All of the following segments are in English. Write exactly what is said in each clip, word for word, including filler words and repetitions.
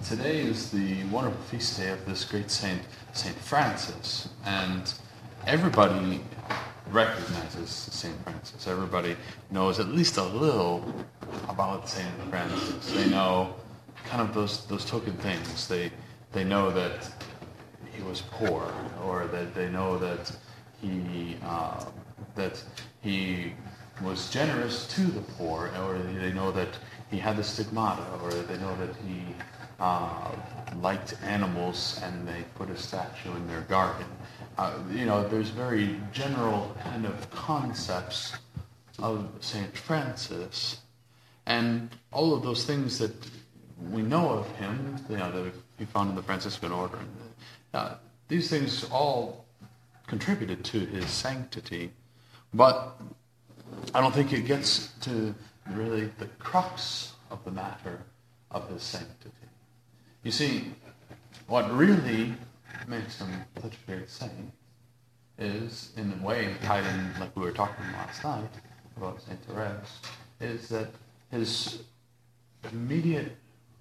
Today is the wonderful feast day of this great saint, Saint Francis, and everybody recognizes Saint Francis. Everybody knows at least a little about Saint Francis. They know kind of those those token things. They they know that he was poor, or that they know that he uh, that he was generous to the poor, or they know that he had the stigmata, or they know that he uh, liked animals and they put a statue in their garden. Uh, you know, there's very general kind of concepts of Saint Francis, and all of those things that we know of him, you know, that he found in the Franciscan order. Uh, these things all contributed to his sanctity, but I don't think it gets to really the crux of the matter of his sanctity. You see, what really makes him such a great saint is, in a way, tied in, like we were talking last night about Saint Therese, is that his immediate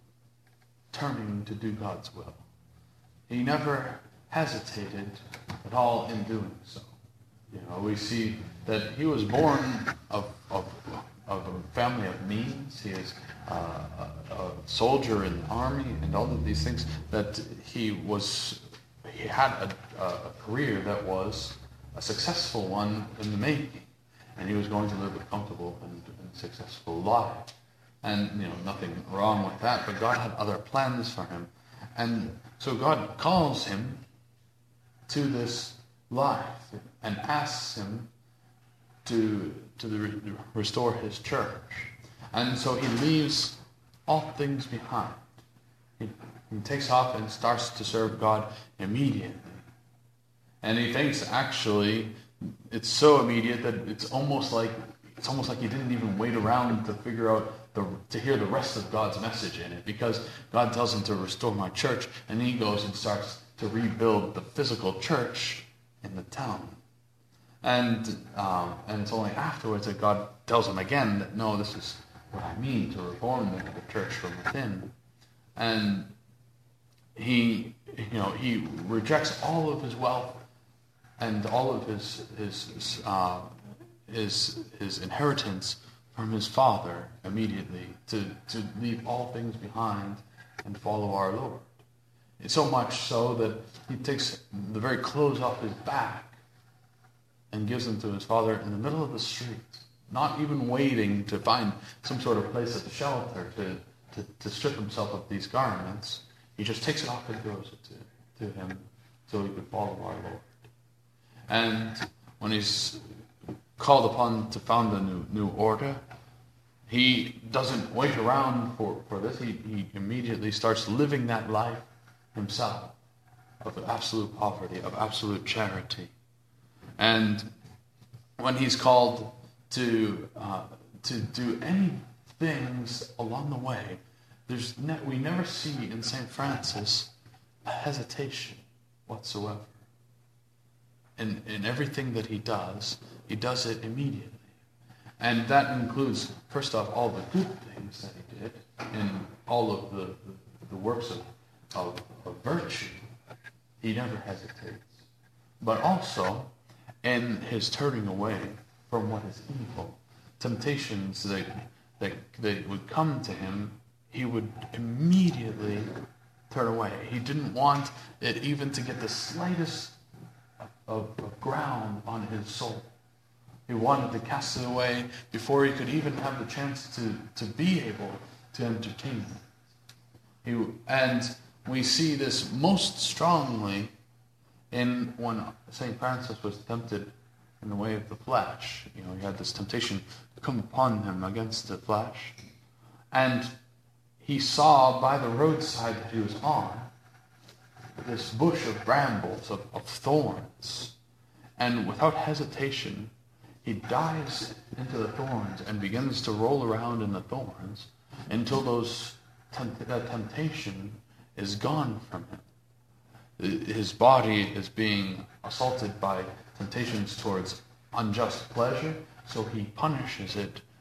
turning to do God's will. He never hesitated at all in doing so. You know, we see that he was born of of, of a family of means. He is uh, a, a soldier in the army, and all of these things. That he was, he had a, a career that was a successful one in the making, and he was going to live a comfortable and, and successful life. And you know, nothing wrong with that. But God had other plans for him, and so God calls him to this life and asks him to to the, restore his church. And so he leaves all things behind. He, he takes off and starts to serve God immediately. And he thinks, actually, it's so immediate that it's almost like it's almost like he didn't even wait around to figure out the to hear the rest of God's message in it, because God tells him to restore my church, and he goes and starts to rebuild the physical church in the town. And um, and it's only afterwards that God tells him again that, no, this is what I mean, to reform the, the church from within. And he, you know, he rejects all of his wealth and all of his his uh, his his inheritance from his father immediately to to leave all things behind and follow our Lord. It's so much so that he takes the very clothes off his back and gives them to his father in the middle of the street, not even waiting to find some sort of place of shelter to, to, to strip himself of these garments. He just takes it off and throws it to, to him so he could follow our Lord. And when he's called upon to found a new, new order, he doesn't wait around for, for this. He, he immediately starts living that life himself, of absolute poverty, of absolute charity. And when he's called to uh, to do any things along the way, there's ne- we never see in Saint Francis a hesitation whatsoever. In in everything that he does, he does it immediately. And that includes, first off, all the good things that he did in all of the, the, the works of, of, of virtue. He never hesitates. But also, in his turning away from what is evil, temptations that, that, that would come to him, he would immediately turn away. He didn't want it even to get the slightest of, of ground on his soul. He wanted to cast it away before he could even have the chance to, to be able to entertain it. He, and we see this most strongly in when Saint Francis was tempted in the way of the flesh. You know, he had this temptation to come upon him against the flesh. And he saw by the roadside that he was on this bush of brambles, of, of thorns. And without hesitation, he dives into the thorns and begins to roll around in the thorns until those tempt- that temptation is gone from him. His body is being assaulted by temptations towards unjust pleasure, so he punishes it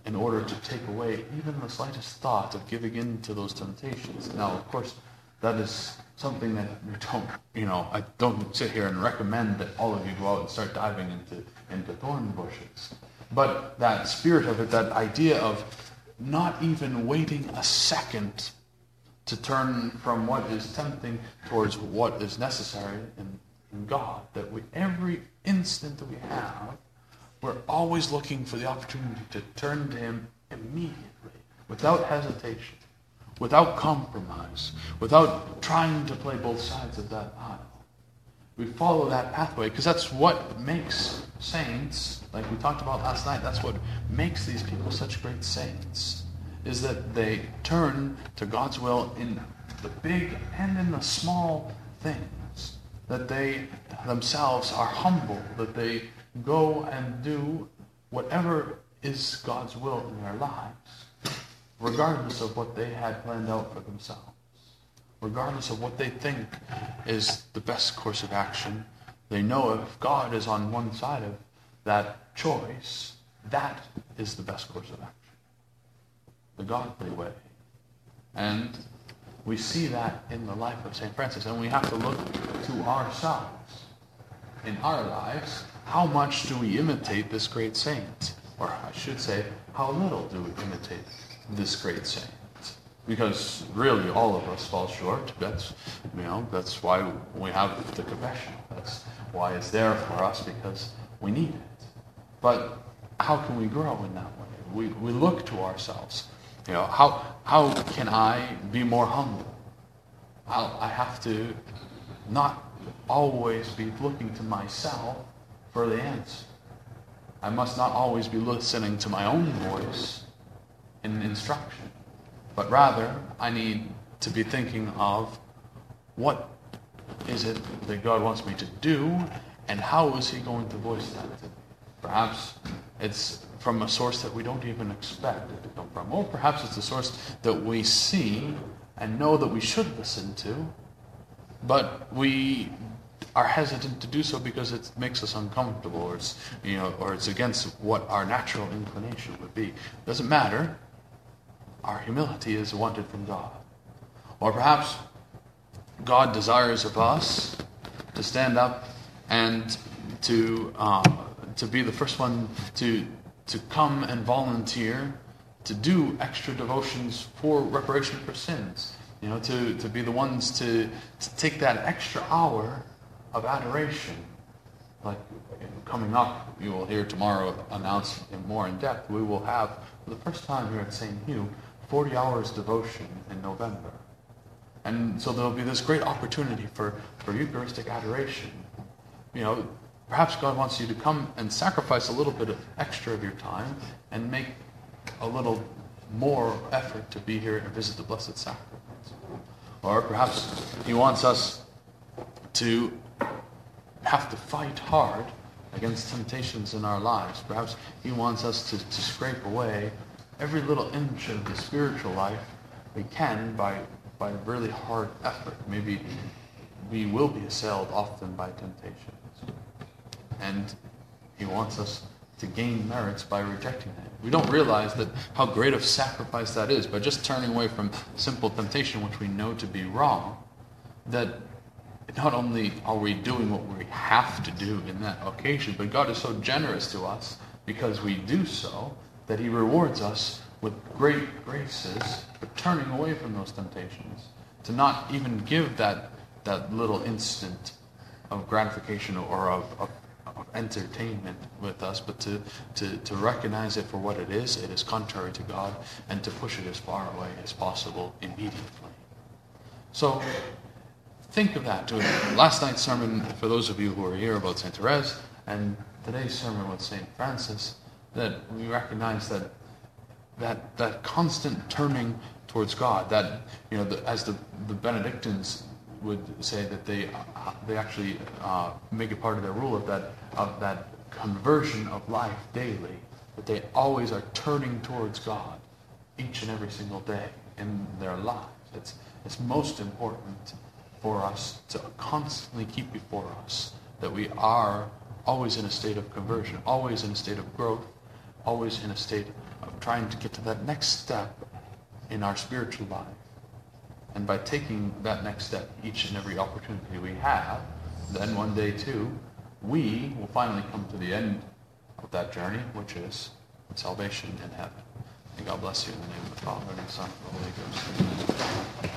in order to take away even the slightest thought of giving in to those temptations. Now, of course, that is something that we don't, you know, I don't sit here and recommend that all of you go out and start diving into, into thorn bushes. But that spirit of it, that idea of not even waiting a second to turn from what is tempting towards what is necessary in, in God, that we, every instant that we have, we're always looking for the opportunity to turn to Him immediately, without hesitation, without compromise, without trying to play both sides of that aisle. We follow that pathway because that's what makes saints, like we talked about last night, that's what makes these people such great saints, is that they turn to God's will in the big and in the small things, that they themselves are humble, that they go and do whatever is God's will in their lives, regardless of what they had planned out for themselves, regardless of what they think is the best course of action. They know if God is on one side of that choice, that is the best course of action, the godly way. And we see that in the life of Saint Francis, and we have to look to ourselves in our lives. How much do we imitate this great saint? Or I should say, how little do we imitate this great saint? Because really all of us fall short. That's, you know, that's why we have the confession. That's why it's there for us, because we need it. But how can we grow in that way? We we look to ourselves. You know, how how can I be more humble? I'll, I have to not always be looking to myself for the answer. I must not always be listening to my own voice in instruction, but rather I need to be thinking of what is it that God wants me to do, and how is He going to voice that to me? Perhaps it's from a source that we don't even expect it to come from, or perhaps it's a source that we see and know that we should listen to, but we are hesitant to do so because it makes us uncomfortable, or it's, you know, or it's against what our natural inclination would be. It doesn't matter. Our humility is wanted from God. Or perhaps God desires of us to stand up and to uh, to be the first one to to come and volunteer to do extra devotions for reparation for sins. You know, to, to be the ones to, to take that extra hour of adoration. Like coming up, you will hear tomorrow announced in more in depth, we will have, for the first time here at Saint Hugh, forty hours devotion in November. And so there will be this great opportunity for, for Eucharistic adoration. You know, perhaps God wants you to come and sacrifice a little bit of extra of your time and make a little more effort to be here and visit the Blessed Sacrament. Or perhaps He wants us to have to fight hard against temptations in our lives. Perhaps He wants us to, to scrape away every little inch of the spiritual life we can by by really hard effort. Maybe we will be assailed often by temptations. And He wants us to gain merits by rejecting it. We don't realize that how great of sacrifice that is by just turning away from simple temptation, which we know to be wrong, that not only are we doing what we have to do in that occasion, but God is so generous to us because we do so, that He rewards us with great graces for turning away from those temptations, to not even give that that little instant of gratification or of, of, of entertainment with us, but to, to, to recognize it for what it is. It is contrary to God, and to push it as far away as possible immediately. So think of that. Last night's sermon, for those of you who are here, about Saint Therese, and today's sermon with Saint Francis, that we recognize that that that constant turning towards God, that, you know, the, as the, the Benedictines would say, that they uh, they actually uh, make it part of their rule of that of that conversion of life daily, that they always are turning towards God each and every single day in their lives. It's it's most important for us to constantly keep before us that we are always in a state of conversion, always in a state of growth, always in a state of trying to get to that next step in our spiritual life. And by taking that next step each and every opportunity we have, then one day too, we will finally come to the end of that journey, which is salvation in heaven. May God bless you in the name of the Father, and the Son, and the Holy Ghost. Amen.